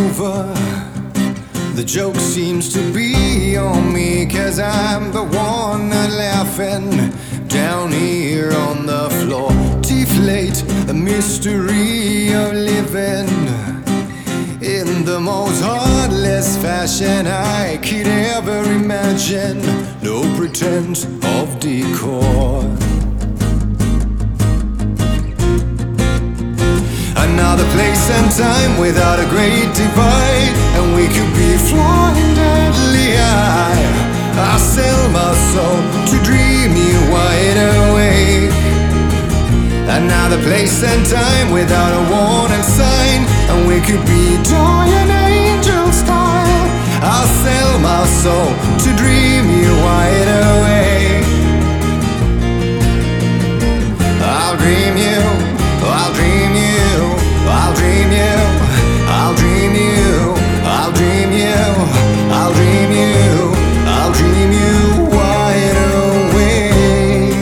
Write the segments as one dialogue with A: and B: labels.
A: over. The joke seems to be on me, 'cause I'm the one not laughing down here on the floor. Deflate the mystery of living in the most heartless fashion I could ever imagine. No pretense of decor. Another place and time without a great divide, and we could be flying deadly high. I sell my soul to dream you wide awake. Another place and time without a warning sign, and we could be dying angel style. I'll sell my soul to dream you wide awake. I'll dream you, I'll dream you, I'll dream you, I'll dream you, I'll dream you, I'll dream you, I'll dream you wide awake.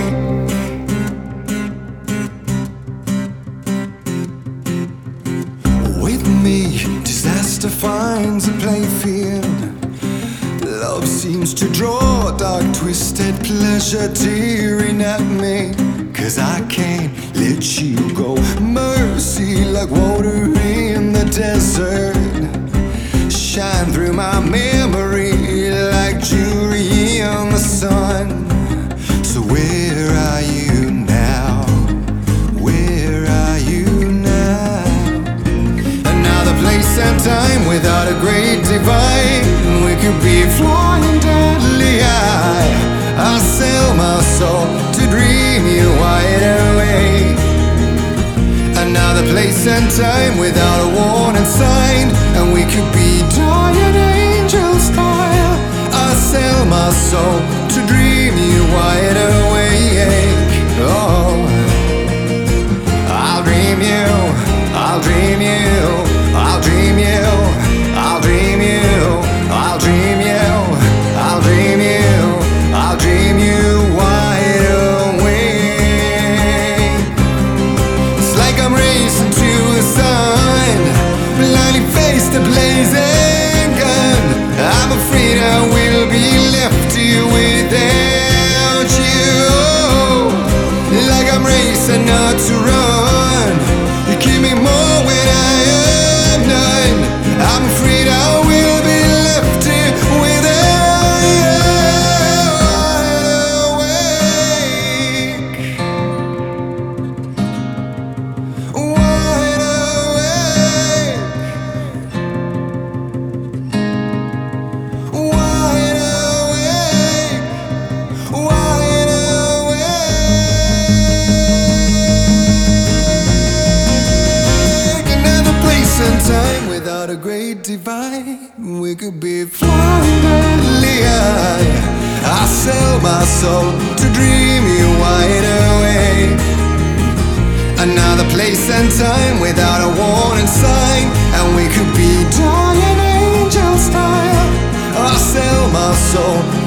A: With me, disaster finds a playfield. Love seems to draw dark, twisted pleasure tearing at me, 'cause I can't let you go. Mercy like water in the desert, shine through my memory like jewelry in the sun. So where are you now? Where are you now? Another place and time without a great divide, we could be flying deadly high. I sell my soul to dream you wide awake. Another place and time without a warning sign, and we could be dying angel style. I sell my soul to dream you wide awake. Oh, I'll dream you, I'll dream you, I'll dream you, I'll dream you, I'll dream you, I'll dream you, I'll dream you wide awake. It's like I'm racing to the sun, blindly face the blazing gun. I'm afraid I will be left here without you. Like I'm racing not to run, you give me more when I am none. I'm afraid I will be left here without you. Wide awake, wide awake, wide awake. Another place and time without a great divide, we could be flying deadly high. I sell my soul to dream you wide awake. Another place and time without a warning sign, and we could be dying angel style. I sell my soul